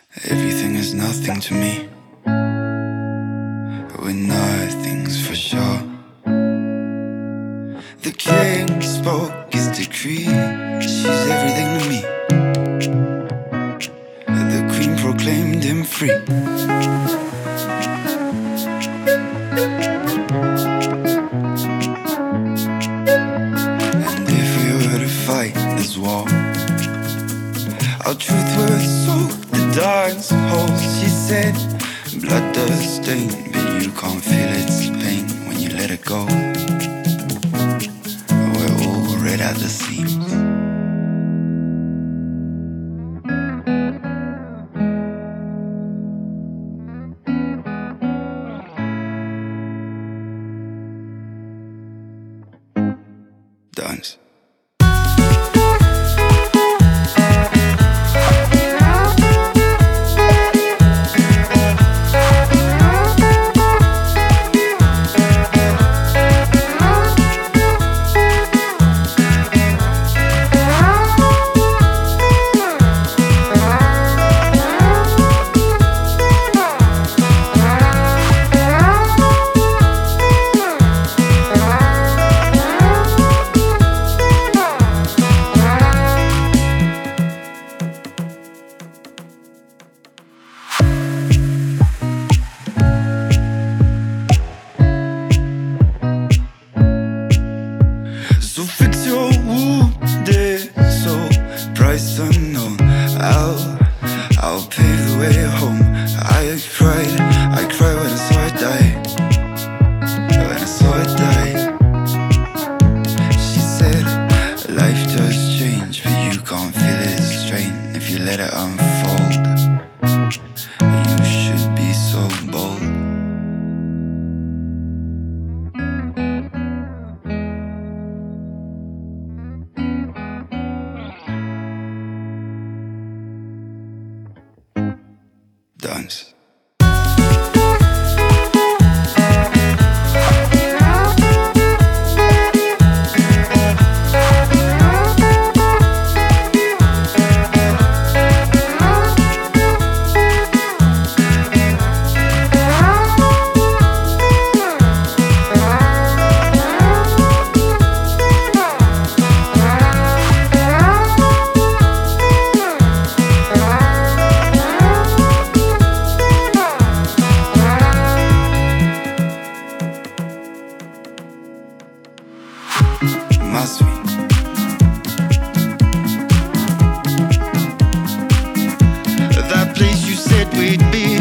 Everything is nothing to me. When nothing's for sure. The king spoke his decree. She's everything to me. The queen proclaimed him free. And if we were to fight this war, our truth would soak the darkest holes. She said, blood does stain, but you can't feel its pain when you let it go. We're all red at the seams. Dance. So fix your wounded soul, price unknown. I'll pave the way home. I cried when I saw it die. When I saw it die. She said, life does change, but you can't feel its strain if you let it unfold. You should be so bold. Dance. Must we? That place you said we'd be,